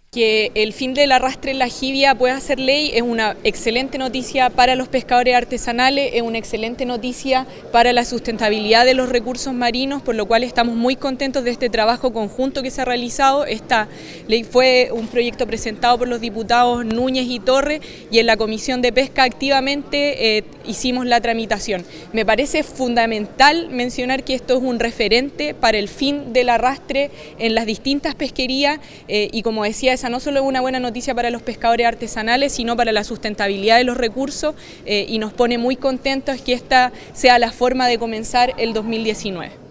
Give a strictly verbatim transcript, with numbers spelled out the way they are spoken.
Que el fin del arrastre en la jibia pueda ser ley es una excelente noticia para los pescadores artesanales, es una excelente noticia para la sustentabilidad de los recursos marinos, por lo cual estamos muy contentos de este trabajo conjunto que se ha realizado. Esta ley fue un proyecto presentado por los diputados Núñez y Torres y en la Comisión de Pesca activamente eh, hicimos la tramitación. Me parece fundamental mencionar que esto es un referente para el fin del arrastre en las distintas pesquerías eh, y como decía, esa no solo es una buena noticia para los pescadores artesanales, sino para la sustentabilidad de los recursos eh, y nos pone muy contentos que esta sea la forma de comenzar el dos mil diecinueve.